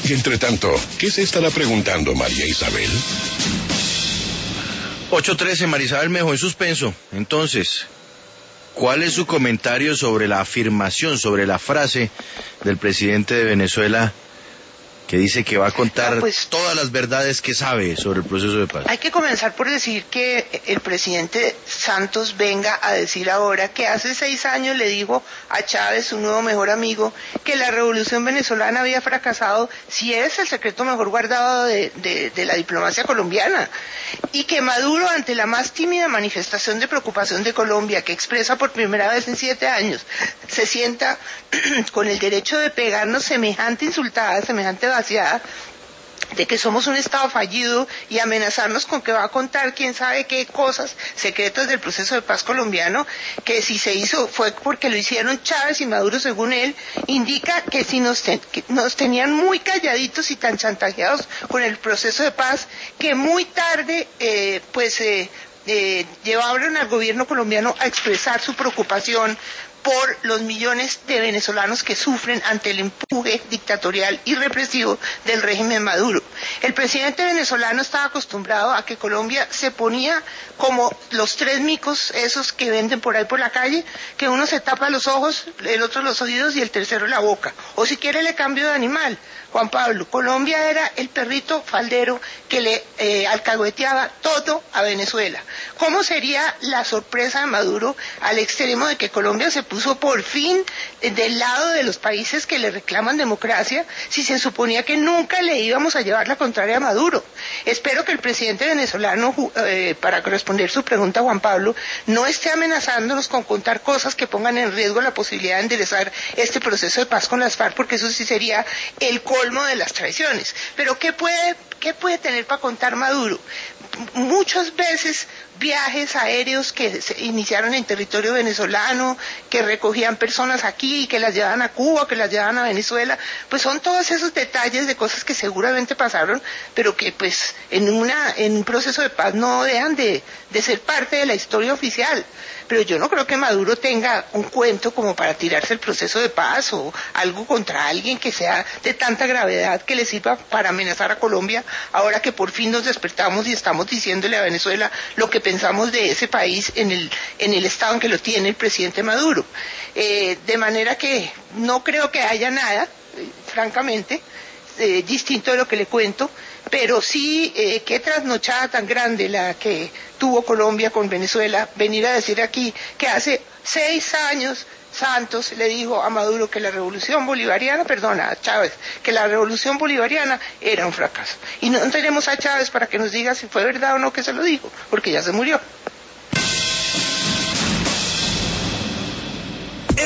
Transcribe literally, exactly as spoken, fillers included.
Y entre tanto, ¿qué se estará preguntando María Isabel? ocho trece, María Isabel me dejó en suspenso. Entonces, ¿cuál es su comentario sobre la afirmación, sobre la frase del presidente de Venezuela que dice que va a contar no, pues, todas las verdades que sabe sobre el proceso de paz? Hay que comenzar por decir que el presidente Santos venga a decir ahora que hace seis años le dijo a Chávez, su nuevo mejor amigo, que la revolución venezolana había fracasado, si es el secreto mejor guardado de, de, de la diplomacia colombiana, y que Maduro, ante la más tímida manifestación de preocupación de Colombia, que expresa por primera vez en siete años, se sienta con el derecho de pegarnos semejante insultada, semejante vaciada, de que somos un Estado fallido y amenazarnos con que va a contar quién sabe qué cosas secretas del proceso de paz colombiano, que si se hizo fue porque lo hicieron Chávez y Maduro, según él, indica que si nos, ten, que nos tenían muy calladitos y tan chantajeados con el proceso de paz, que muy tarde eh, pues eh, eh, llevaron al gobierno colombiano a expresar su preocupación por los millones de venezolanos que sufren ante el empuje dictatorial y represivo del régimen Maduro. El presidente venezolano estaba acostumbrado a que Colombia se ponía como los tres micos esos que venden por ahí por la calle, que uno se tapa los ojos, el otro los oídos y el tercero la boca. O si quiere le cambio de animal. Juan Pablo, Colombia era el perrito faldero que le eh, alcahueteaba todo a Venezuela. ¿Cómo sería la sorpresa de Maduro al extremo de que Colombia se puso por fin del lado de los países que le reclaman democracia, si se suponía que nunca le íbamos a llevar la contraria a Maduro? Espero que el presidente venezolano, eh, para responder su pregunta, Juan Pablo, no esté amenazándonos con contar cosas que pongan en riesgo la posibilidad de enderezar este proceso de paz con las FARC, porque eso sí sería el colmo de las traiciones. Pero ¿qué puede, qué puede tener para contar Maduro? Muchas veces viajes aéreos que se iniciaron en territorio venezolano, que recogían personas aquí y que las llevaban a Cuba, que las llevaban a Venezuela, pues son todos esos detalles de cosas que seguramente pasaron, pero que pues en una en un proceso de paz no dejan de, de ser parte de la historia oficial. Pero yo no creo que Maduro tenga un cuento como para tirarse el proceso de paz o algo contra alguien que sea de tanta gravedad que le sirva para amenazar a Colombia, ahora que por fin nos despertamos y estamos diciéndole a Venezuela lo que pensamos de ese país en el, en el estado en que lo tiene el presidente Maduro. Eh, de manera que no creo que haya nada, eh, francamente, eh, distinto de lo que le cuento, pero sí, eh, qué trasnochada tan grande la que tuvo Colombia con Venezuela, venir a decir aquí que hace seis años Santos le dijo a Maduro que la revolución bolivariana, perdona, a Chávez, que la revolución bolivariana era un fracaso. Y no tenemos a Chávez para que nos diga si fue verdad o no que se lo dijo, porque ya se murió.